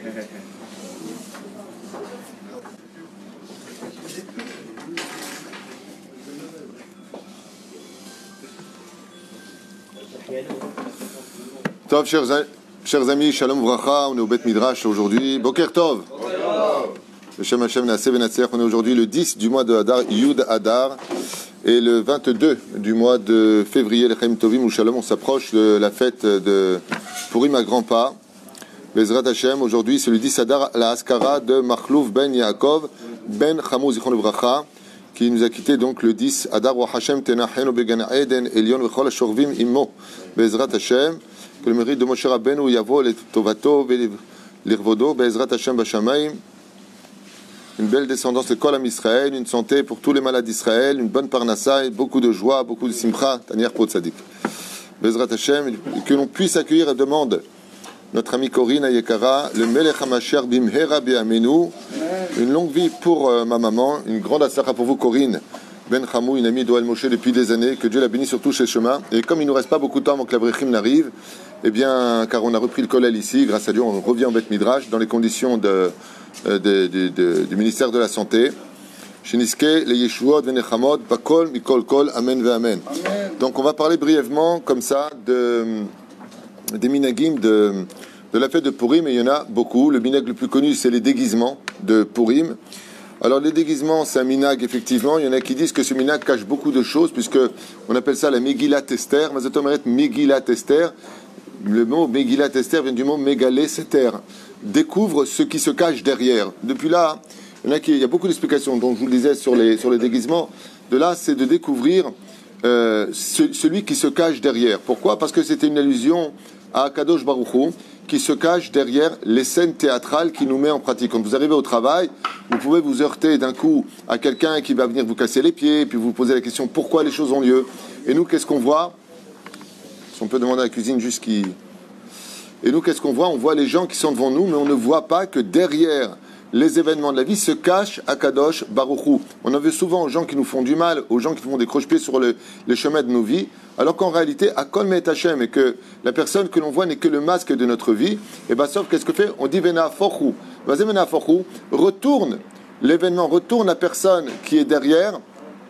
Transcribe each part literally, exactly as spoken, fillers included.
Tov, chers, chers amis, Shalom Vracha, on est au Bet Midrash aujourd'hui. Boker Tov. Hashem Hashem Naaseh Venatzech, on est aujourd'hui le dix du mois de Hadar, Yud Hadar, et le vingt-deux du mois de février, Lechem Tovim ou Shalom, on s'approche de la fête de Purim à grands pas. Bezrat Hashem, aujourd'hui c'est le dix Hadar, la Askara de Machlouf ben Yaakov ben Chamou Zichron Vracha, qui nous a quitté donc le dix Hadar wa Hashem Tenachenu Began Eden Elion Vechol Ashorvim Immo. Bezrat Hashem, que le mérite de Moshe Rabbeinu Yavo le Tovato l'Irvodo Bezrat Hashem Bashamayim, une belle descendance de Kol Am Israël, une santé pour tous les malades d'Israël, une bonne parnassa et beaucoup de joie, beaucoup de simcha, Tanier Pot Sadik. Bezrat Hashem, et que l'on puisse accueillir et demande notre ami Corinne Ayekara, le Melech HaMashiach Bimhera Be'amenu, une longue vie pour euh, ma maman, une grande assara pour vous Corinne Ben Chamou, une amie d'Oel Moshe depuis des années, que Dieu la bénisse sur tous ses chemins. Et comme il ne nous reste pas beaucoup de temps avant que la Brechim n'arrive, eh bien, car on a repris le collège ici, grâce à Dieu, on revient en Bet Midrash dans les conditions de, de, de, de, de, du ministère de la Santé. Shiniske, les Yeshuot, Venechamot, Bakol, Mikol Kol, Amen ve Amen. Donc on va parler brièvement, comme ça, de, des minagim de, de la fête de Purim, et il y en a beaucoup. Le minag le plus connu, c'est les déguisements de Purim. Alors les déguisements, c'est un minag, effectivement. Il y en a qui disent que ce minag cache beaucoup de choses, puisque on appelle ça la Megillat Esther. Mazatomeret Megillat Esther. Le mot Megillat Esther vient du mot Megalé Seter. Découvre ce qui se cache derrière. Depuis là, il y en a qui, il y a beaucoup d'explications, dont je vous le disais sur les, sur les déguisements. De là, c'est de découvrir euh, ce, celui qui se cache derrière. Pourquoi ? Parce que c'était une allusion à Kadosh Baruch Hu, qui se cache derrière les scènes théâtrales qu'il nous met en pratique. Quand vous arrivez au travail, vous pouvez vous heurter d'un coup à quelqu'un qui va venir vous casser les pieds, puis vous poser la question pourquoi les choses ont lieu. Et nous, qu'est-ce qu'on voit ? Si on peut demander à la cuisine juste qui... Et nous, qu'est-ce qu'on voit ? On voit les gens qui sont devant nous, mais on ne voit pas que derrière les événements de la vie se cache Akadosh Baruch Hu. On en veut souvent aux gens qui nous font du mal, aux gens qui font des croche-pieds sur le, les chemins de nos vies, alors qu'en réalité, Akol Me'et Hashem, et que la personne que l'on voit n'est que le masque de notre vie. Et bien, sauf qu'est-ce que fait ? On dit Vena Forhu. Vena Forhu, retourne l'événement, retourne la personne qui est derrière,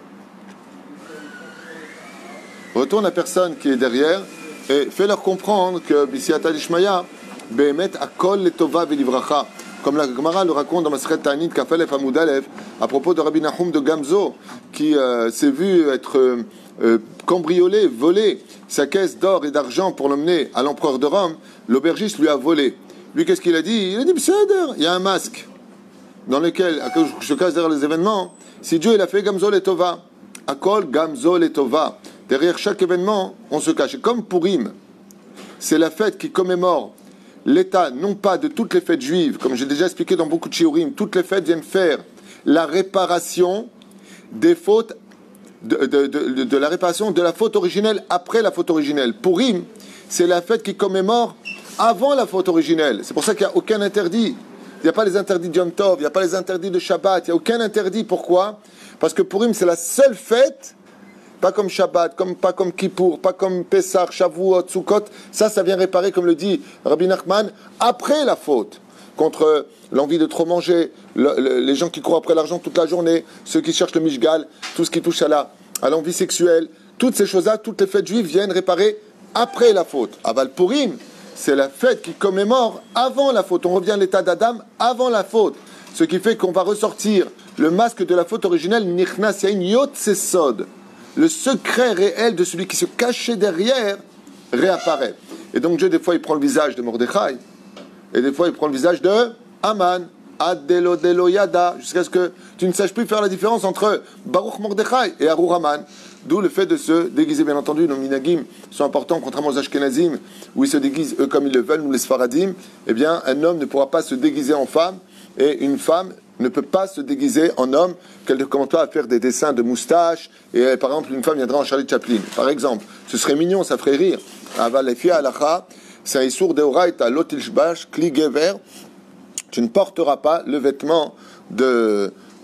retourne la personne qui est derrière, et fait leur comprendre que B'siyata Dishmaya, Be'emet Akol Letova V'livracha. Comme la Gemara le raconte dans Masechet Ta'anit Kafalef Amud Aleph, à propos de Rabbi Nahum de Gamzo, qui euh, s'est vu être euh, euh, cambriolé, volé sa caisse d'or et d'argent pour l'emmener à l'empereur de Rome. L'aubergiste lui a volé. Lui, qu'est-ce qu'il a dit ? Il a dit, il y a un masque dans lequel je se cache derrière les événements. Si Dieu il a fait Gamzo Letova, Akol Gamzo Letova, derrière chaque événement, on se cache. Et comme Purim, c'est la fête qui commémore l'état, non pas de toutes les fêtes juives, comme j'ai déjà expliqué dans beaucoup de shiurim, toutes les fêtes viennent faire la réparation des fautes, de, de, de, de la réparation de la faute originelle après la faute originelle. Purim, c'est la fête qui commémore avant la faute originelle. C'est pour ça qu'il n'y a aucun interdit. Il n'y a pas les interdits de Yom Tov, il n'y a pas les interdits de Shabbat, il n'y a aucun interdit. Pourquoi ? Parce que Purim, c'est la seule fête, pas comme Shabbat, comme, pas comme Kippour, pas comme Pessah, Shavuot, Sukkot. Ça, ça vient réparer, comme le dit Rabbi Nachman, après la faute. Contre l'envie de trop manger, le, le, les gens qui courent après l'argent toute la journée, ceux qui cherchent le mishgal, tout ce qui touche à, la, à l'envie sexuelle. Toutes ces choses-là, toutes les fêtes juives viennent réparer après la faute. Aval Purim, c'est la fête qui commémore avant la faute. On revient à l'état d'Adam avant la faute. Ce qui fait qu'on va ressortir le masque de la faute originelle, Nichnas Yain Yot Sesod. Le secret réel de celui qui se cachait derrière réapparaît. Et donc Dieu, des fois, il prend le visage de Mordechai, et des fois, il prend le visage de Aman, Adelo Delo Yada, jusqu'à ce que tu ne saches plus faire la différence entre Baruch Mordechai et Arur Haman. D'où le fait de se déguiser. Bien entendu, nos minagim sont importants, contrairement aux Ashkenazim, où ils se déguisent eux comme ils le veulent, nous les Sfaradim. Eh bien, un homme ne pourra pas se déguiser en femme, et une femme ne peut pas se déguiser en homme, qu'elle ne commence pas à faire des dessins de moustaches, et par exemple, une femme viendra en Charlie Chaplin, par exemple. Ce serait mignon, ça ferait rire. Avalefia alacha, c'est un issour de oraita, lotilshbash, kli gever, tu ne porteras pas le vêtement de,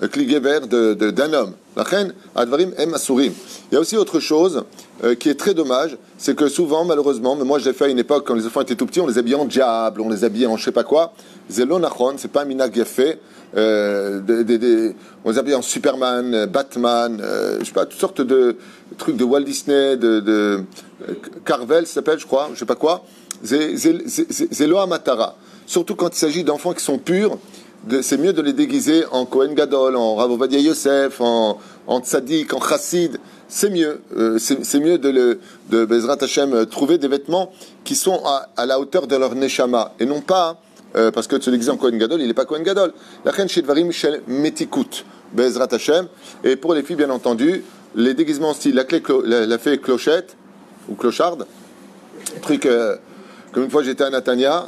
kli gever d'un homme. La reine, advarim em asurim. Il y a aussi autre chose euh, qui est très dommage, c'est que souvent, malheureusement, mais moi je l'ai fait à une époque quand les enfants étaient tout petits, on les habillait en diable, on les habillait en je sais pas quoi. Zelo nachon, c'est pas un minag fait. Euh, de, de, de, on les habillait en Superman, Batman, euh, je sais pas, toutes sortes de trucs de Walt Disney, de, de Carvel, ça s'appelle, je crois, je sais pas quoi. Zelo Amatara. Surtout quand il s'agit d'enfants qui sont purs, de, c'est mieux de les déguiser en Kohen Gadol, en Rav Ovadia Yosef, en, en Tzadik, en Chassid. C'est mieux. Euh, c'est, c'est mieux de, le, de Bezrat Hashem trouver des vêtements qui sont à, à la hauteur de leur Neshama. Et non pas, euh, parce que de se déguiser en Kohen Gadol, il n'est pas Kohen Gadol. La reine Shedvarim Shel Metikut, Bezrat Hashem. Et pour les filles, bien entendu, les déguisements style la, clé, la, la fée clochette, ou clocharde, truc, euh, comme une fois j'étais à Natania,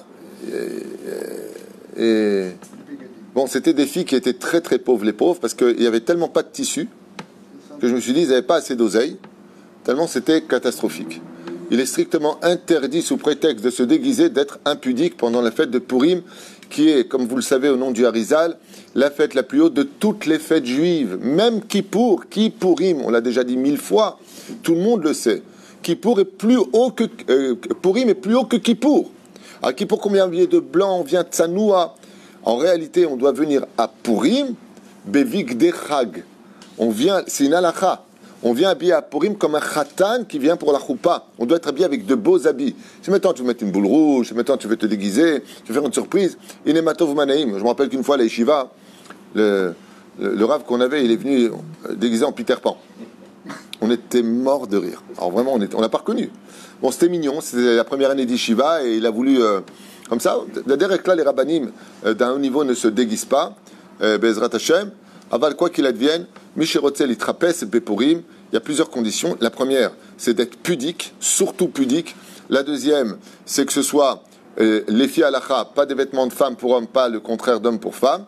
et, et bon, c'était des filles qui étaient très très pauvres, les pauvres, parce qu'il n'y avait tellement pas de tissu que je me suis dit, ils n'avaient pas assez d'oseille, tellement c'était catastrophique. Il est strictement interdit, sous prétexte de se déguiser, d'être impudique pendant la fête de Purim, qui est, comme vous le savez, au nom du Harizal, la fête la plus haute de toutes les fêtes juives. Même Kippour, Kippourim, on l'a déjà dit mille fois, tout le monde le sait. Kippour est plus haut que euh, Purim est plus haut que Kippour. À Kippour, combien vient de blanc, on vient de Tsanoua. En réalité, on doit venir à Purim, Bevik Dechag. On vient, c'est une halakha. On vient habillé à Purim comme un khatan qui vient pour la choupa. On doit être habillé avec de beaux habits. Si maintenant tu veux mettre une boule rouge, si maintenant tu veux te déguiser, tu veux faire une surprise, inematov manaim. Je me rappelle qu'une fois à la yeshiva, le, le, le rave qu'on avait, il est venu déguisé en Peter Pan. On était mort de rire. Alors vraiment, on on l'a pas reconnu. Bon, c'était mignon, c'était la première année d'Yeshiva et il a voulu, euh, comme ça, d'ailleurs que là, les rabbanim euh, d'un haut niveau ne se déguisent pas, euh, Bezrat Hashem, aval quoi qu'il advienne, Misherotzel, il trapèze, Bepurim, il y a plusieurs conditions. La première, c'est d'être pudique, surtout pudique. La deuxième, c'est que ce soit euh, les filles halacha, pas des vêtements de femme pour homme, pas le contraire d'homme pour femme.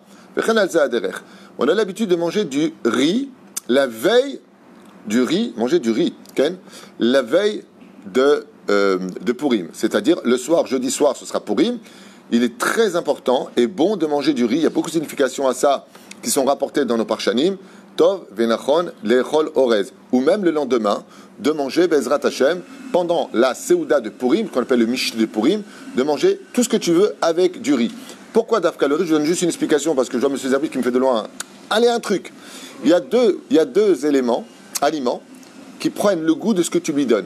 On a l'habitude de manger du riz la veille du riz, manger du riz, Ken, la veille de, euh, de Purim. C'est-à-dire, le soir, jeudi soir, ce sera Purim. Il est très important et bon de manger du riz. Il y a beaucoup de significations à ça qui sont rapportées dans nos parshanim. Tov, Venachon, Lechol, Orez. Ou même le lendemain, de manger Bezrat Hashem, pendant la Seouda de Purim, qu'on appelle le Mish de Purim, de manger tout ce que tu veux avec du riz. Pourquoi Dafka le riz? Je donne juste une explication parce que je vois M. Zerbich qui me fait de loin. Allez, un truc. Il y a deux, il y a deux éléments, aliments, qui prennent le goût de ce que tu lui donnes.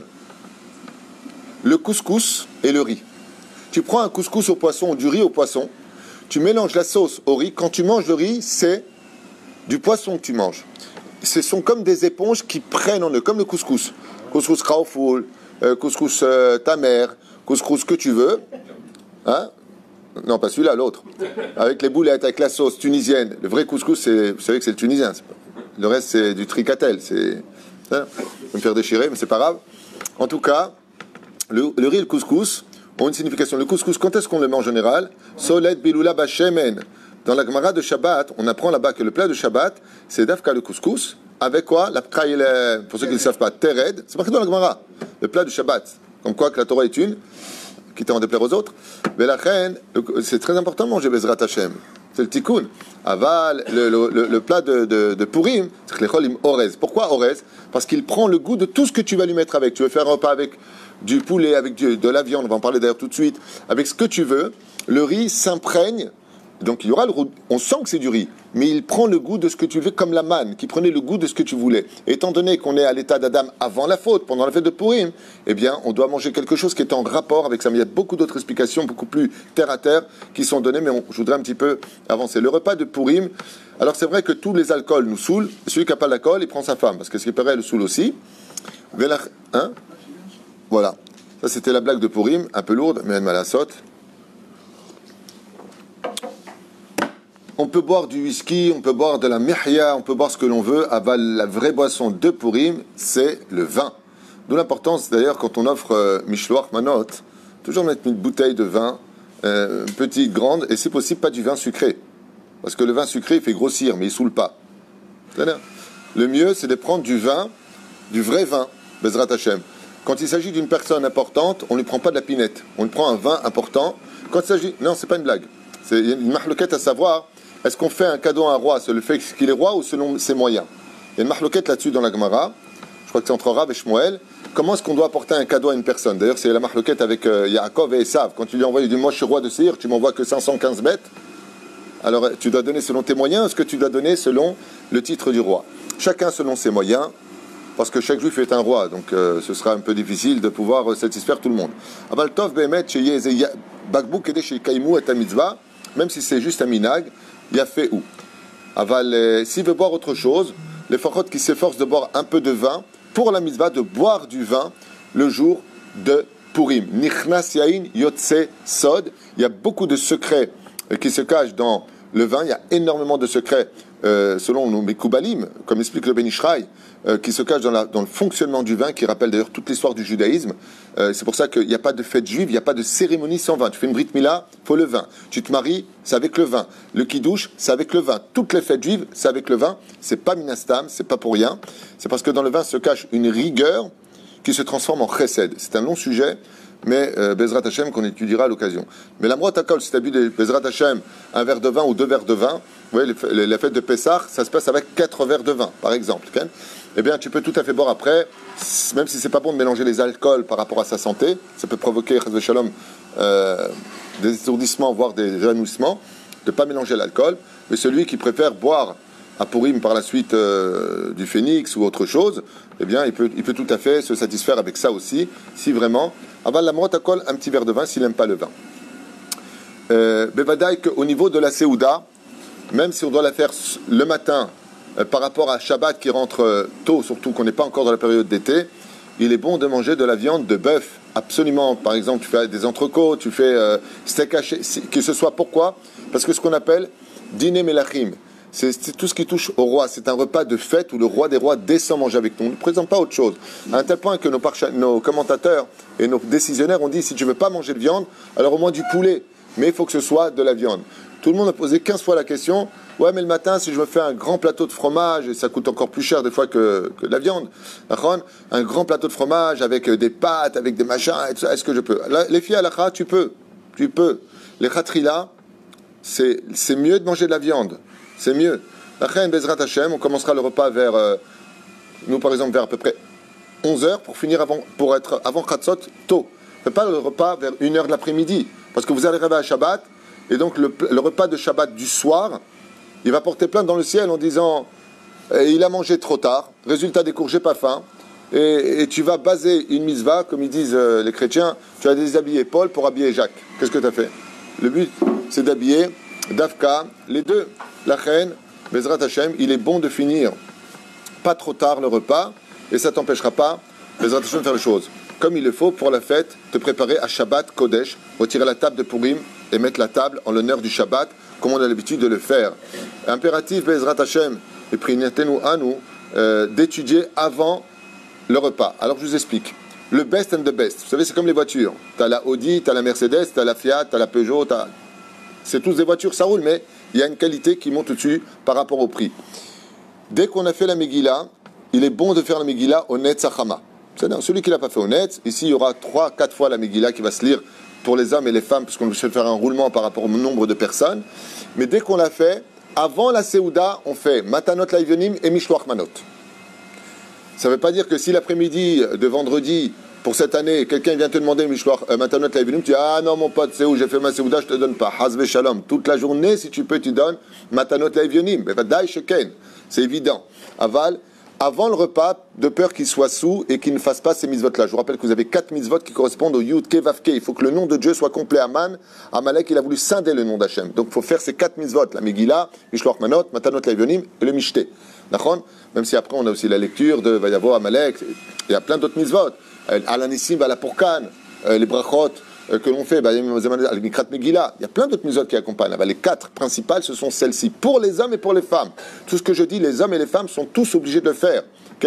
Le couscous et le riz. Tu prends un couscous au poisson ou du riz au poisson, tu mélanges la sauce au riz. Quand tu manges le riz, c'est du poisson que tu manges. Ce sont comme des éponges qui prennent en eux, comme le couscous. Couscous Kraofoul, euh, couscous euh, ta mère, couscous que tu veux. Hein? Non, pas celui-là, l'autre. Avec les boulettes, avec la sauce tunisienne. Le vrai couscous, c'est, vous savez que c'est le tunisien. C'est pas... Le reste, c'est du tricatel. C'est... Ça va me faire déchirer, mais c'est pas grave. En tout cas, le, le riz et le couscous ont une signification. Le couscous, quand est-ce qu'on le met en général? Solet biloula bashemen. Dans la Gemara de Shabbat, on apprend là-bas que le plat de Shabbat, c'est dafka le couscous. Avec quoi? La pkraïle, pour ceux qui ne savent pas, tered. C'est marqué dans la Gemara. Le plat de Shabbat. Comme quoi que la Torah est une, quitte à en déplaire aux autres. Mais la reine, c'est très important de manger Bezrat Hashem. C'est le tikkun. Aval, le, le, le, le plat de, de, de Purim, c'est que les orez. Pourquoi orez? Parce qu'il prend le goût de tout ce que tu vas lui mettre avec. Tu veux faire un repas avec du poulet, avec du, de la viande, on va en parler d'ailleurs tout de suite, avec ce que tu veux. Le riz s'imprègne. Donc il y aura le roux, on sent que c'est du riz, mais il prend le goût de ce que tu veux, comme la manne, qui prenait le goût de ce que tu voulais. Étant donné qu'on est à l'état d'Adam avant la faute, pendant la fête de Purim, eh bien, on doit manger quelque chose qui est en rapport avec ça. Mais il y a beaucoup d'autres explications, beaucoup plus terre à terre, qui sont données, mais on, je voudrais un petit peu avancer. Le repas de Purim, alors c'est vrai que tous les alcools nous saoulent. Celui qui n'a pas d'alcool, il prend sa femme, parce que ce qui paraît, le saoule aussi. Hein? Voilà. Ça, c'était la blague de Purim, un peu lourde, mais elle m'a la saute. On peut boire du whisky, on peut boire de la mihya, on peut boire ce que l'on veut. Aval, la vraie boisson de Purim, c'est le vin. D'où l'importance, d'ailleurs, quand on offre euh, Mishloach Manot, toujours mettre une bouteille de vin, euh, petite, grande, et si possible, pas du vin sucré. Parce que le vin sucré, il fait grossir, mais il ne saoule pas. C'est-à-dire, le mieux, c'est de prendre du vin, du vrai vin, Bezrat Hashem. Quand il s'agit d'une personne importante, on ne lui prend pas de la pinette. On lui prend un vin important. Quand il s'agit... Non, c'est pas une blague. C'est, il y a une mahloquette à savoir... est-ce qu'on fait un cadeau à un roi selon le fait qu'il est roi ou selon ses moyens? Il y a une marloquette là-dessus dans la Gemara. Je crois que c'est entre Rav et Shmuel. Comment est-ce qu'on doit apporter un cadeau à une personne? D'ailleurs, c'est la marloquette avec euh, Yaakov et Esav. Quand tu lui envoies, il dit, moi je suis roi de Seir, tu m'envoies que cinq cent quinze bêtes. Alors, tu dois donner selon tes moyens, est-ce que tu dois donner selon le titre du roi? Chacun selon ses moyens, parce que chaque juif est un roi, donc euh, ce sera un peu difficile de pouvoir euh, satisfaire tout le monde. Aval tov be'emet sheyeh bakbouk kedei sheikaimu et mitzvah, même si c'est juste un minag, il y a fait où? Aval, euh, s'il veut boire autre chose, les fachotes qui s'efforcent de boire un peu de vin, pour la mitzvah, de boire du vin le jour de Purim. Nichnas yain yotse sod, il y a beaucoup de secrets qui se cachent dans le vin, il y a énormément de secrets euh, selon nos Mekoubalim, comme explique le Ben Ishraï, euh, qui se cachent dans, la, dans le fonctionnement du vin, qui rappelle d'ailleurs toute l'histoire du judaïsme. Euh, c'est pour ça qu'il n'y a pas de fête juive, il n'y a pas de cérémonie sans vin. Tu fais une brit mila, il faut le vin. Tu te maries, c'est avec le vin. Le kidouche, c'est avec le vin. Toutes les fêtes juives, c'est avec le vin. C'est pas minastam, c'est pas pour rien. C'est parce que dans le vin se cache une rigueur qui se transforme en chesed. C'est un long sujet, mais euh, Bezrat Hashem qu'on étudiera à l'occasion. Mais la mroat akol, si tu as bu des Bezrat Hashem, un verre de vin ou deux verres de vin, vous voyez, les, les, la fête de Pessah, ça se passe avec quatre verres de vin, par exemple. Okay, eh bien, tu peux tout à fait boire après, même si c'est pas bon de mélanger les alcools par rapport à sa santé, ça peut provoquer, chas v'shalom, euh, des étourdissements, voire des évanouissements, de ne pas mélanger l'alcool, mais celui qui préfère boire à Purim par la suite euh, du phénix ou autre chose, eh bien, il peut, il peut tout à fait se satisfaire avec ça aussi, si vraiment, aval la mroat akol, un petit verre de vin, s'il n'aime pas le vin. Euh, Bevadaï qu'au niveau de la Séouda, même si on doit la faire le matin, euh, par rapport à Shabbat qui rentre euh, tôt, surtout qu'on n'est pas encore dans la période d'été, il est bon de manger de la viande de bœuf, absolument. Par exemple, tu fais des entrecôtes, tu fais euh, steak haché, que ce soit. Pourquoi? Parce que ce qu'on appelle dîner melachim, c'est, c'est tout ce qui touche au roi. C'est un repas de fête où le roi des rois descend manger avec nous. On ne présente pas autre chose. À un tel point que nos, parcha- nos commentateurs et nos décisionnaires ont dit, si tu ne veux pas manger de viande, alors au moins du poulet. Mais il faut que ce soit de la viande. Tout le monde a posé quinze fois la question. Ouais, mais le matin, si je me fais un grand plateau de fromage, et ça coûte encore plus cher des fois que, que de la viande, un grand plateau de fromage avec des pâtes, avec des machins, est-ce que je peux? Là, les filles à l'akha, tu peux. Tu peux. Les khatrila, c'est, c'est mieux de manger de la viande. C'est mieux. Après, Bezrat Hashem, on commencera le repas vers, euh, nous par exemple, vers à peu près onze heures pour finir avant, pour être avant Khatsot, tôt. On ne fait pas le repas vers une heure de l'après-midi. Parce que vous allez arriver à Shabbat, et donc le, le repas de Shabbat du soir, il va porter plainte dans le ciel en disant eh, il a mangé trop tard, résultat des cours, j'ai pas faim, et, et tu vas baser une mitzvah, comme ils disent euh, les chrétiens, tu vas déshabiller Paul pour habiller Jacques. Qu'est-ce que tu as fait? Le but, c'est d'habiller Davka, les deux. La reine, Bezrat Hashem, il est bon de finir pas trop tard le repas, et ça t'empêchera pas, Bezrat Hashem, de faire les choses comme il le faut pour la fête, te préparer à Shabbat Kodesh, retirer la table de Purim et mettre la table en l'honneur du Shabbat, comme on a l'habitude de le faire. Impératif, Bezrat Hashem, et Prinatenu Anu, euh, d'étudier avant le repas. Alors je vous explique. Le best and the best, vous savez, c'est comme les voitures. Tu as la Audi, tu as la Mercedes, tu as la Fiat, tu as la Peugeot, t'as... c'est tous des voitures, ça roule, mais il y a une qualité qui monte au-dessus par rapport au prix. Dès qu'on a fait la Megillah, il est bon de faire la Megillah au Netzachama. C'est-à-dire, celui qui ne l'a pas fait honnête, ici il y aura trois, quatre fois la Megillah qui va se lire pour les hommes et les femmes, puisqu'on veut faire un roulement par rapport au nombre de personnes. Mais dès qu'on l'a fait, avant la Séouda, on fait Matanot Laivyonim et Mishloach Manot. Ça ne veut pas dire que si l'après-midi de vendredi, pour cette année, quelqu'un vient te demander Mishloach, euh, Matanot Laivyonim, tu dis ah non mon pote, c'est où j'ai fait ma Séouda, je ne te donne pas. Hazve Shalom. Toute la journée, si tu peux, tu donnes Matanot Laivyonim. C'est évident. Aval. Avant le repas, de peur qu'il soit sous et qu'il ne fasse pas ces mitzvot-là. Je vous rappelle que vous avez quatre mitzvot qui correspondent au Yud Ke Vav Ke. Il faut que le nom de Dieu soit complet. Aman, Amalek, il a voulu scinder le nom d'Hachem. Donc il faut faire ces quatre mitzvot. La Megillah, Mishloach Manot, Matanot Laivyonim et le Mishté. D'accord? Même si après on a aussi la lecture de Vayavo, Amalek. Il y a plein d'autres mitzvot. Alanissim, Balapurkan, les brachot que l'on fait, Mikrat Megillah. Il y a plein d'autres mitzvot qui accompagnent. Les quatre principales, ce sont celles-ci, pour les hommes et pour les femmes. Tout ce que je dis, les hommes et les femmes sont tous obligés de le faire.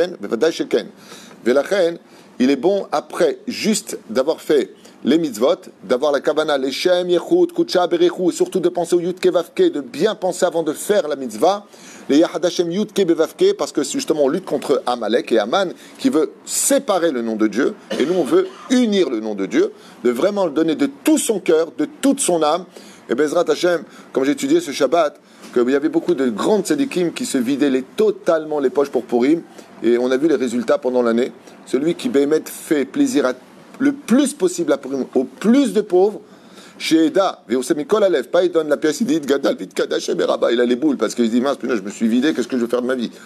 Il est bon, après, juste d'avoir fait les mitzvot, d'avoir la kavana, les shem, yechut, kutsha, berichu, et surtout de penser au yud ke vav ke, de bien penser avant de faire la mitzvah, les yahad Hashem yud ke bevav ke, parce que justement on lutte contre Amalek et Aman, qui veut séparer le nom de Dieu, et nous on veut unir le nom de Dieu, de vraiment le donner de tout son cœur, de toute son âme, et Bezrat Hashem, comme j'ai étudié ce Shabbat, qu'il y avait beaucoup de grands tzadikim qui se vidaient les, totalement les poches pour Purim, et on a vu les résultats pendant l'année. Celui qui, Béhémet, fait plaisir à, le plus possible à Purim, au plus de pauvres, chez Eda, pas il donne la pièce, il dit Gadal, vite Kadash, il a les boules, parce qu'il dit mince, je me suis vidé, qu'est-ce que je veux faire de ma vie?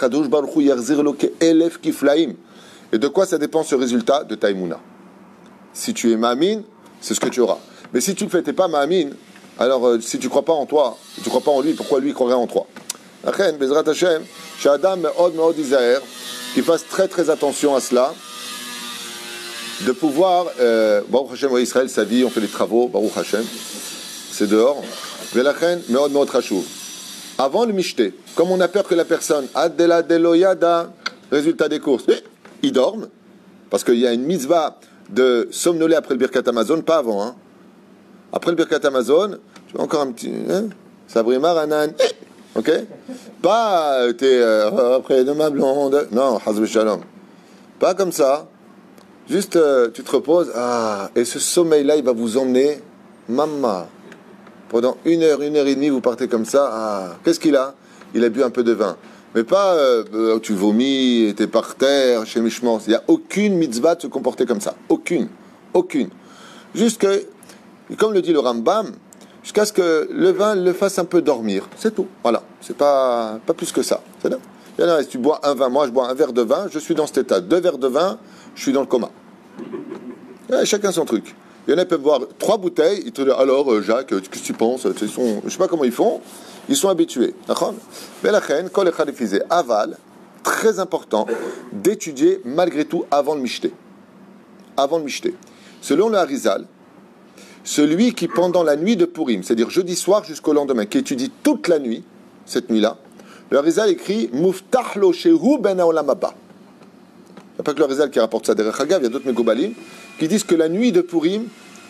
Et de quoi ça dépend ce résultat? De Taïmouna. Si tu es Ma'amin, c'est ce que tu auras. Mais si tu ne fais, t'es pas Ma'amin, alors euh, si tu ne crois pas en toi, tu ne crois pas en lui, pourquoi lui croirait en toi? Bezrat Hashem, chez Adam, Me'od, Me'od, Isaher, qu'il fasse très très attention à cela, de pouvoir, euh, Baruch Hashem, ouais, Israël, sa vie, on fait des travaux, Baruch Hashem, c'est dehors. Velachen, Me'od, Me'od, Chashuv. Avant le Mishté, comme on a peur que la personne, Adela Deloyada, résultat des courses, ils dorment, parce qu'il y a une mitzvah de somnoler après le Birkat Amazon, pas avant. Hein. Après le Birkat Amazon, tu vois encore un petit... Hein, Sabrima Ranan, ok. Pas euh, t'es euh, après de ma blonde. Non, Hazbe Shalom. Pas comme ça. Juste, euh, tu te reposes. Ah, et ce sommeil-là, il va vous emmener, maman. Pendant une heure, une heure et demie, vous partez comme ça. Ah, qu'est-ce qu'il a? Il a bu un peu de vin. Mais pas, euh, tu vomis, t'es par terre, chez Mishmans. Il n'y a aucune mitzvah de se comporter comme ça. Aucune. Aucune. Juste que, comme le dit le Rambam, jusqu'à ce que le vin le fasse un peu dormir. C'est tout. Voilà. C'est pas, pas plus que ça. C'est là. Il y en a, si tu bois un vin, moi je bois un verre de vin, je suis dans cet état. Deux verres de vin, je suis dans le coma. Et chacun son truc. Il y en a qui peuvent boire trois bouteilles, ils te disent alors euh, Jacques, qu'est-ce que tu penses? Ils sont, je ne sais pas comment ils font, ils sont habitués. Mais la reine, quand les khalifisés aval, très important d'étudier malgré tout avant le Mishté. Avant le Mishté. Selon le Harizal, celui qui pendant la nuit de Purim, c'est-à-dire jeudi soir jusqu'au lendemain, qui étudie toute la nuit, cette nuit-là, le Harizal écrit Muftah lo shehu ben haolam haba. Il n'y a pas que le Harizal qui rapporte ça derrière Hagav, il y a d'autres Megoubalim qui disent que la nuit de Purim,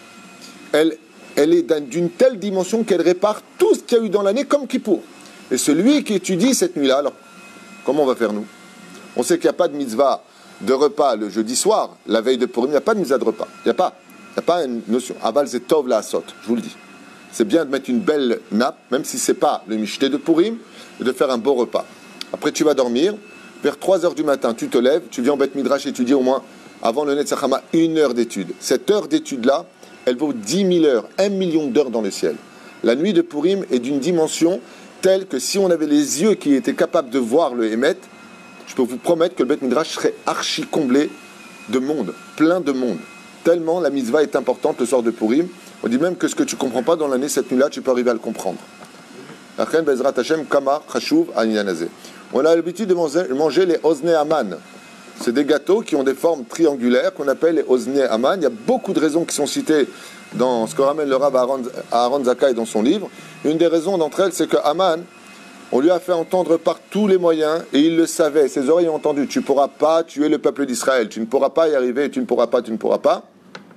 elle, elle est d'une telle dimension qu'elle répare tout ce qu'il y a eu dans l'année comme Kippour. Et celui qui étudie cette nuit-là, alors, comment on va faire nous? On sait qu'il n'y a pas de mitzvah de repas le jeudi soir, la veille de Purim, il n'y a pas de mitzvah de repas. Il n'y a pas. Il n'y a pas une notion. Aval c'est tov la asot, je vous le dis. C'est bien de mettre une belle nappe, même si ce n'est pas le michté de Purim, et de faire un beau repas. Après, tu vas dormir. Vers trois heures du matin, tu te lèves, tu viens au Beth Midrash étudier au moins, avant le Netzach Hama, une heure d'étude. Cette heure d'étude-là, elle vaut dix mille heures, un million d'heures dans le ciel. La nuit de Purim est d'une dimension telle que si on avait les yeux qui étaient capables de voir le Hémet, je peux vous promettre que le Beth Midrash serait archi comblé de monde, plein de monde. Tellement la mitzvah est importante le soir de Purim. On dit même que ce que tu ne comprends pas dans l'année, cette nuit-là, tu peux arriver à le comprendre. Achen Bezrat Hashem Kama Chashuv Anyanazé. On a l'habitude de manger les Ozne Aman. C'est des gâteaux qui ont des formes triangulaires qu'on appelle les Ozne Aman. Il y a beaucoup de raisons qui sont citées dans ce que ramène le Rav Aaron, Aaron Zakai dans son livre. Une des raisons d'entre elles, c'est que Aman, on lui a fait entendre par tous les moyens, et il le savait, ses oreilles ont entendu, tu ne pourras pas tuer le peuple d'Israël, tu ne pourras pas y arriver, tu ne pourras pas, tu ne pourras pas.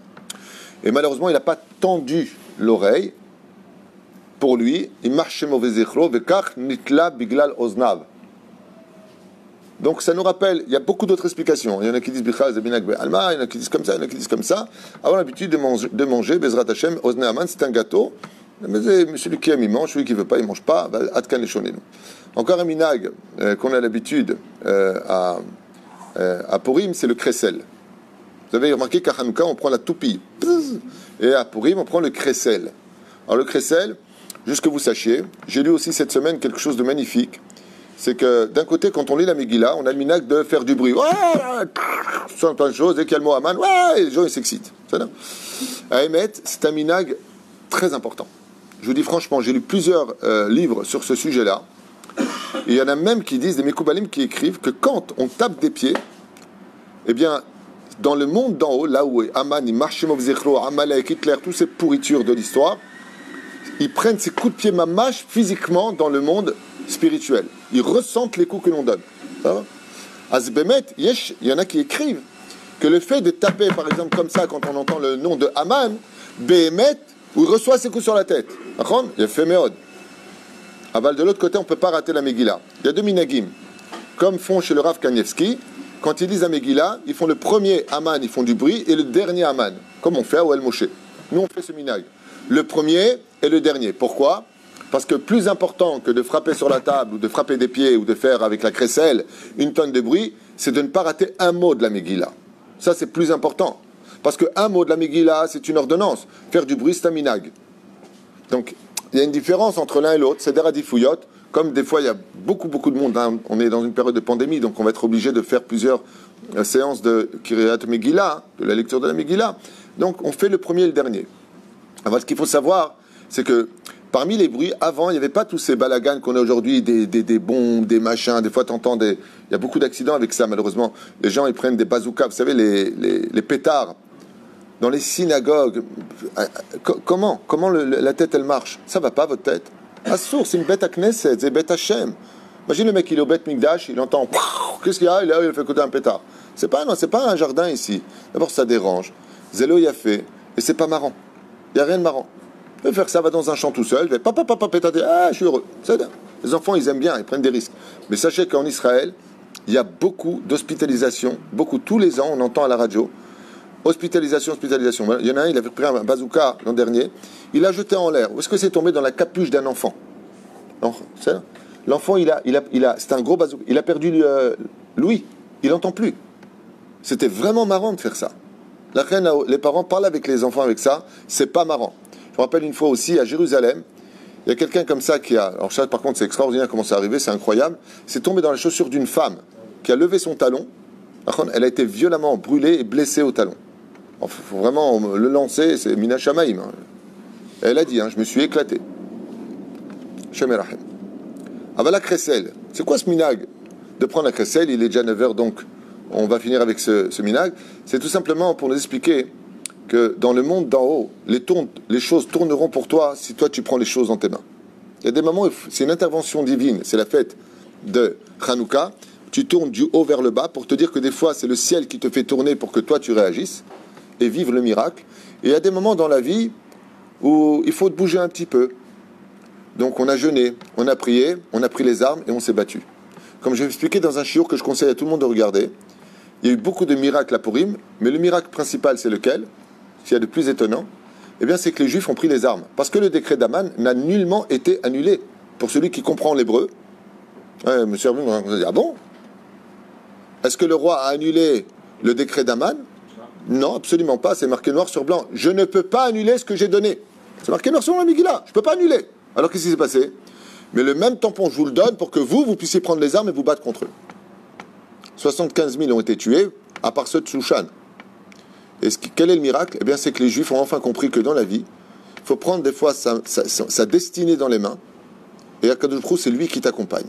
Et malheureusement, il n'a pas tendu l'oreille. Pour lui, il marchait mauvais échro, vekach nitla biglal oznav. Donc ça nous rappelle, il y a beaucoup d'autres explications. Il y en a qui disent Bichal Zabinak Be'alma, il y en a qui disent comme ça, il y en a qui disent comme ça. Avoir l'habitude de manger, de manger Bezrat Hashem, Ozne Aman, c'est un gâteau. Mais celui qui aime, il mange, celui qui ne veut pas, il ne mange pas. Atkan Leshonenu. Encore un minag euh, qu'on a l'habitude euh, à, euh, à Purim, c'est le crécel. Vous avez remarqué qu'à Hanouka, on prend la toupie. Et à Purim, on prend le crécel. Alors le crécel, juste que vous sachiez, j'ai lu aussi cette semaine quelque chose de magnifique. C'est que d'un côté, quand on lit la Megillah, on a le minag de faire du bruit. Ouais, ouais, plein de choses. Dès qu'il y a le mot Aman, ouais, les gens ils s'excitent. À Emet, c'est un minag très important. Je vous dis franchement, j'ai lu plusieurs euh, livres sur ce sujet-là. Et il y en a même qui disent, des Mekoubalim qui écrivent, que quand on tape des pieds, eh bien, dans le monde d'en haut, là où est Aman, Marshimov Zechro, Amalek, Hitler, toutes ces pourritures de l'histoire, ils prennent ces coups de pied mamache physiquement dans le monde spirituel. Ils ressentent les coups que l'on donne. Azbemet, il y en a qui écrivent que le fait de taper, par exemple, comme ça, quand on entend le nom de Aman, Behemet, où il reçoit ses coups sur la tête. Il y a fait Méod. Aval de l'autre côté, on ne peut pas rater la Megillah. Il y a deux minagim. Comme font chez le Rav Kanievski, quand ils lisent la Megillah, ils font le premier Aman, ils font du bruit, et le dernier Aman, comme on fait à Oel Moshe. Nous, on fait ce minag. Le premier et le dernier. Pourquoi? Parce que plus important que de frapper sur la table, ou de frapper des pieds, ou de faire avec la crécelle une tonne de bruit, c'est de ne pas rater un mot de la Megillah. Ça, c'est plus important. Parce qu'un mot de la Megillah, c'est une ordonnance. Faire du bruit, c'est un minag. Donc, il y a une différence entre l'un et l'autre. C'est des radifouillots. Comme des fois, il y a beaucoup, beaucoup de monde. Hein. On est dans une période de pandémie, donc on va être obligé de faire plusieurs euh, séances de Kiryat Megillah, hein, de la lecture de la Megillah. Donc, on fait le premier et le dernier. Alors, ce qu'il faut savoir, c'est que parmi les bruits, avant, il n'y avait pas tous ces balagans qu'on a aujourd'hui, des, des, des bombes, des machins. Des fois, tu entends des... Il y a beaucoup d'accidents avec ça, malheureusement. Les gens, ils prennent des bazookas, vous savez, les, les, les pétards. Dans les synagogues, comment Comment le, la tête, elle marche? Ça va pas, votre tête? Assour, c'est une bête à Knesset, c'est bête Hachem. Imagine le mec, il est au bête Mikdash, il entend, qu'est-ce qu'il y a? Il a, il a fait écouter un pétard. C'est pas, non, c'est pas un jardin ici. D'abord, ça dérange. Zélo, il a fait, et c'est pas marrant. Il n'y a rien de marrant. Il peut faire ça, va dans un champ tout seul, il fait papa, papa, pétard, ah, je suis heureux. C'est bien. Les enfants, ils aiment bien, ils prennent des risques. Mais sachez qu'en Israël, il y a beaucoup d'hospitalisation, beaucoup, tous les ans, on entend à la radio, hospitalisation, hospitalisation. Il y en a un, il avait pris un bazooka l'an dernier, il l'a jeté en l'air. Où est-ce que c'est tombé? Dans la capuche d'un enfant. L'enfant, il a, il a, il a, c'est un gros bazooka. Il a perdu euh, l'ouïe. Il n'entend plus. C'était vraiment marrant de faire ça. La reine, les parents parlent avec les enfants avec ça. C'est pas marrant. Je me rappelle une fois aussi à Jérusalem, il y a quelqu'un comme ça qui a. Alors ça, par contre, c'est extraordinaire comment c'est arrivé, c'est incroyable. C'est tombé dans la chaussure d'une femme qui a levé son talon. Par contre, elle a été violemment brûlée et blessée au talon. Il faut vraiment le lancer, c'est Mina Shamaim. Hein. Elle a dit, hein, je me suis éclaté. Shemerachem. Avala Kressel. C'est quoi ce minag? De prendre la Kressel, il est déjà neuf heures, donc on va finir avec ce, ce minag. C'est tout simplement pour nous expliquer que dans le monde d'en haut, les, tourne, les choses tourneront pour toi si toi tu prends les choses dans tes mains. Il y a des moments où c'est une intervention divine, c'est la fête de Hanouka. Tu tournes du haut vers le bas pour te dire que des fois c'est le ciel qui te fait tourner pour que toi tu réagisses et vivre le miracle. Et il y a des moments dans la vie où il faut te bouger un petit peu. Donc on a jeûné, on a prié, on a pris les armes et on s'est battu. Comme je vais expliquer dans un shiur que je conseille à tout le monde de regarder, il y a eu beaucoup de miracles à Purim, mais le miracle principal c'est lequel? S'il y a de plus étonnant, eh bien c'est que les Juifs ont pris les armes. Parce que le décret d'Aman n'a nullement été annulé. Pour celui qui comprend l'hébreu, ouais, monsieur Arvin, on va dire, ah bon? Est-ce que le roi a annulé le décret d'Aman? Non, absolument pas. C'est marqué noir sur blanc. Je ne peux pas annuler ce que j'ai donné. C'est marqué noir sur blanc, Megillah. Je ne peux pas annuler. Alors qu'est-ce qui s'est passé? Mais le même tampon, je vous le donne pour que vous, vous puissiez prendre les armes et vous battre contre eux. soixante-quinze mille ont été tués, à part ceux de Shushan. Et ce qui, quel est le miracle? Eh bien, c'est que les Juifs ont enfin compris que dans la vie, il faut prendre des fois sa, sa, sa, sa destinée dans les mains. Et Akadosh Baruch Hu, c'est lui qui t'accompagne.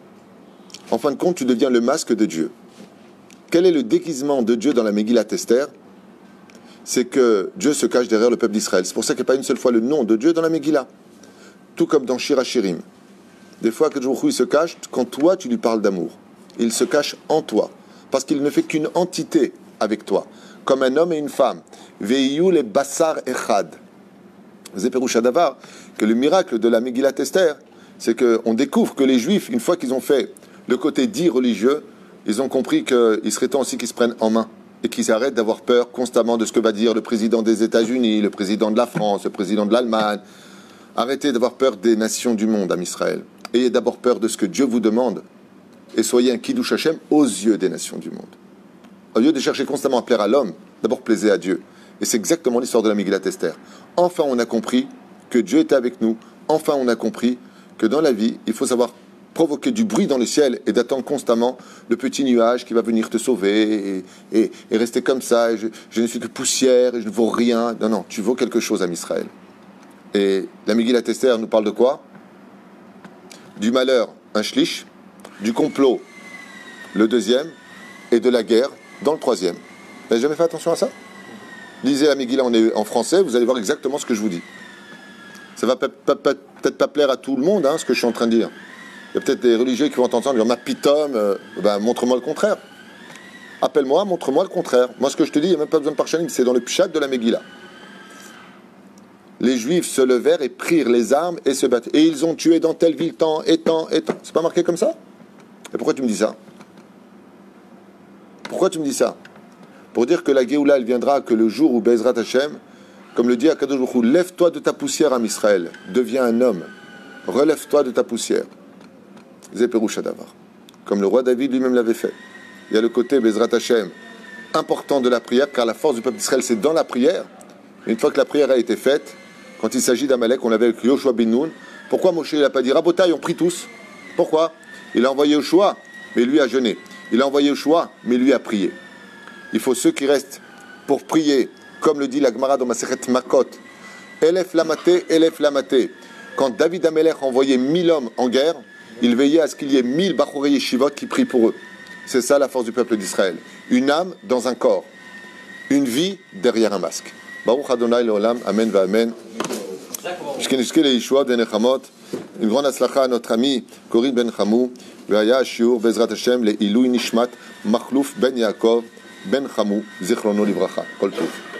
En fin de compte, tu deviens le masque de Dieu. Quel est le déguisement de Dieu dans la Megillat Esther? C'est que Dieu se cache derrière le peuple d'Israël. C'est pour ça qu'il n'y a pas une seule fois le nom de Dieu dans la Megillah. Tout comme dans Shir HaShirim. Des fois, Akadosh Baruch Hu, il se cache quand toi, tu lui parles d'amour. Il se cache en toi. Parce qu'il ne fait qu'une entité avec toi. Comme un homme et une femme. Veiyu le basar echad. Zeperouch Hadavar, que le miracle de la Megillat Esther, c'est qu'on découvre que les Juifs, une fois qu'ils ont fait le côté dit religieux, ils ont compris qu'il serait temps aussi qu'ils se prennent en main et qu'ils arrêtent d'avoir peur constamment de ce que va dire le président des États-Unis, le président de la France, le président de l'Allemagne. Arrêtez d'avoir peur des nations du monde, Am Israël. Ayez d'abord peur de ce que Dieu vous demande et soyez un Kiddush Hashem aux yeux des nations du monde. Au lieu de chercher constamment à plaire à l'homme, d'abord plaisez à Dieu. Et c'est exactement l'histoire de la Megillat Esther. Enfin, on a compris que Dieu était avec nous. Enfin, on a compris que dans la vie, il faut savoir provoquer du bruit dans le ciel et d'attendre constamment le petit nuage qui va venir te sauver et, et, et rester comme ça. Et je, je ne suis que poussière et je ne vaux rien. Non, non, tu vaux quelque chose à Israël. Et la Megillat Esther nous parle de quoi? Du malheur, un shlish, du complot, le deuxième, et de la guerre dans le troisième. Vous n'avez jamais fait attention à ça? Lisez la Megillah en français, vous allez voir exactement ce que je vous dis. Ça va peut-être pas plaire à tout le monde, hein, ce que je suis en train de dire. Il y a peut-être des religieux qui vont entendre dire ma pitom, euh, ben, montre-moi le contraire. Appelle-moi, montre-moi le contraire. Moi, ce que je te dis, il n'y a même pas besoin de parchanim, c'est dans le pshat de la Megillah. Les Juifs se levèrent et prirent les armes et se battent. Et ils ont tué dans telle ville tant et tant et tant. C'est pas marqué comme ça? Et pourquoi tu me dis ça? Pourquoi tu me dis ça? Pour dire que la Géoula, elle viendra que le jour où Bezrat Hashem, comme le dit Akadosh Baruch Hu, lève-toi de ta poussière, Am Israël, deviens un homme. relève-toi de ta poussière. Zéperouch Adavar. Comme le roi David lui-même l'avait fait. Il y a le côté Bezrat Hashem important de la prière, car la force du peuple d'Israël, c'est dans la prière. Une fois que la prière a été faite, quand il s'agit d'Amalek, on l'avait avec Yoshua bin Nun. Pourquoi Moshe n'a pas dit Rabotaï, on prie tous? Pourquoi? Il a envoyé Yoshua, mais lui a jeûné. Il a envoyé Yoshua, mais lui a prié. Il faut ceux qui restent pour prier, comme le dit la Gemara dans Masechet Makot. Elef Lamate, Elef Lamate. Quand David Amelech a envoyé mille hommes en guerre, il veillait à ce qu'il y ait mille Bachorei Yeshivot qui prient pour eux. C'est ça la force du peuple d'Israël. Une âme dans un corps. Une vie derrière un masque. Baruch Adonai Leolam, Amen va Amen. Une grande aslacha à notre ami Corinne Ben Chamou. Ve'aya shiur Bezrat Hashem le Ilui Nishmat Machlouf Ben Yaakov Ben Chamou Zichrono Livracha. Kol Tov.